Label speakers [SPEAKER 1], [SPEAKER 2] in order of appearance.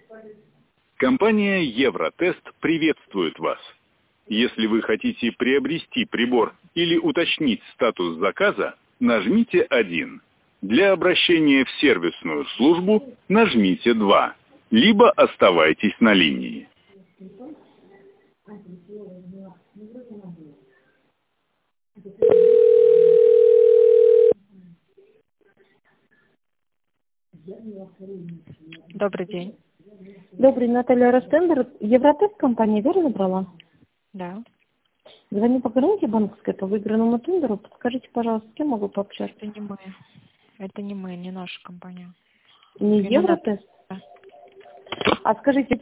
[SPEAKER 1] Компания Евротест приветствует вас. Если вы хотите приобрести прибор или уточнить статус заказа, нажмите 1. Для обращения в сервисную службу нажмите 2. Либо оставайтесь на линии.
[SPEAKER 2] Добрый день.
[SPEAKER 3] Добрый, Наталья Ростендер. Евротест компания, верно брала?
[SPEAKER 2] Да.
[SPEAKER 3] Звоню по гарантии банковской по выигранному тендеру. Подскажите, пожалуйста, с кем могу пообщаться?
[SPEAKER 2] Это не мы. Это не мы, не наша компания.
[SPEAKER 3] Не
[SPEAKER 2] Именно
[SPEAKER 3] Евротест? А скажите,